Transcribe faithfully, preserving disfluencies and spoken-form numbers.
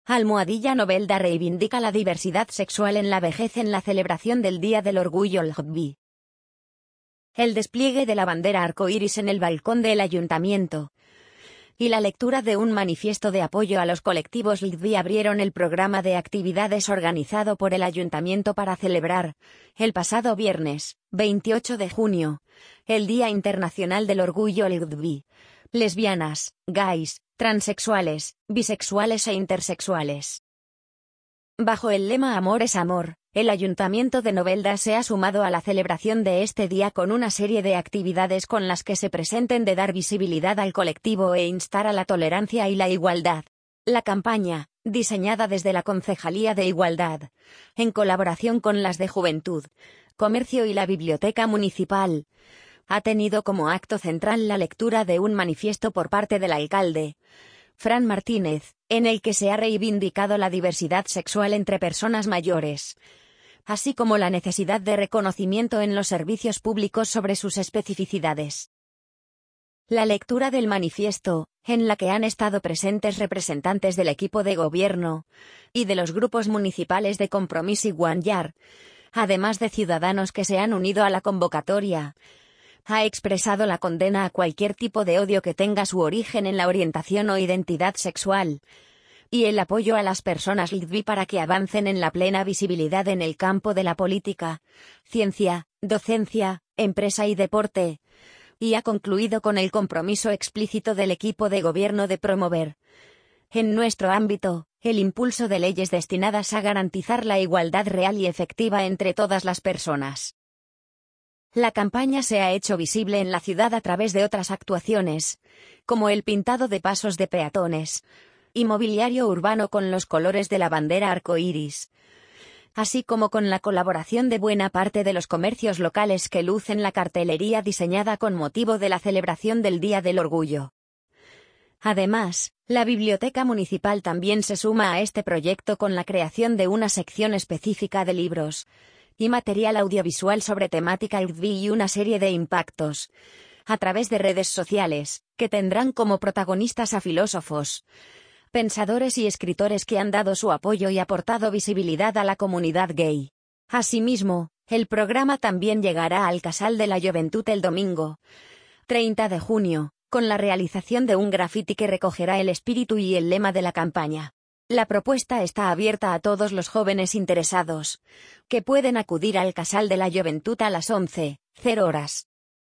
Almohadilla Novelda reivindica la diversidad sexual en la vejez en la celebración del Día del Orgullo L G B T. El despliegue de la bandera arcoíris en el balcón del ayuntamiento y la lectura de un manifiesto de apoyo a los colectivos L G B T abrieron el programa de actividades organizado por el ayuntamiento para celebrar, el pasado viernes, veintiocho de junio, el Día Internacional del Orgullo L G B T, lesbianas, gays, transexuales, bisexuales e intersexuales. Bajo el lema Amor es Amor, el Ayuntamiento de Novelda se ha sumado a la celebración de este día con una serie de actividades con las que se presenten de dar visibilidad al colectivo e instar a la tolerancia y la igualdad. La campaña, diseñada desde la Concejalía de Igualdad, en colaboración con las de Juventud, Comercio y la Biblioteca Municipal, ha tenido como acto central la lectura de un manifiesto por parte del alcalde, Fran Martínez, en el que se ha reivindicado la diversidad sexual entre personas mayores, así como la necesidad de reconocimiento en los servicios públicos sobre sus especificidades. La lectura del manifiesto, en la que han estado presentes representantes del equipo de gobierno y de los grupos municipales de Compromís y Guanyar, además de ciudadanos que se han unido a la convocatoria, ha expresado la condena a cualquier tipo de odio que tenga su origen en la orientación o identidad sexual, y el apoyo a las personas L G B T para que avancen en la plena visibilidad en el campo de la política, ciencia, docencia, empresa y deporte, y ha concluido con el compromiso explícito del equipo de gobierno de promover, en nuestro ámbito, el impulso de leyes destinadas a garantizar la igualdad real y efectiva entre todas las personas. La campaña se ha hecho visible en la ciudad a través de otras actuaciones, como el pintado de pasos de peatones, y mobiliario urbano con los colores de la bandera arcoíris, así como con la colaboración de buena parte de los comercios locales que lucen la cartelería diseñada con motivo de la celebración del Día del Orgullo. Además, la Biblioteca Municipal también se suma a este proyecto con la creación de una sección específica de libros y material audiovisual sobre temática L G B T y una serie de impactos, a través de redes sociales, que tendrán como protagonistas a filósofos, pensadores y escritores que han dado su apoyo y aportado visibilidad a la comunidad gay. Asimismo, el programa también llegará al Casal de la Joventut el domingo, treinta de junio, con la realización de un grafiti que recogerá el espíritu y el lema de la campaña. La propuesta está abierta a todos los jóvenes interesados, que pueden acudir al Casal de la Joventut a las once horas.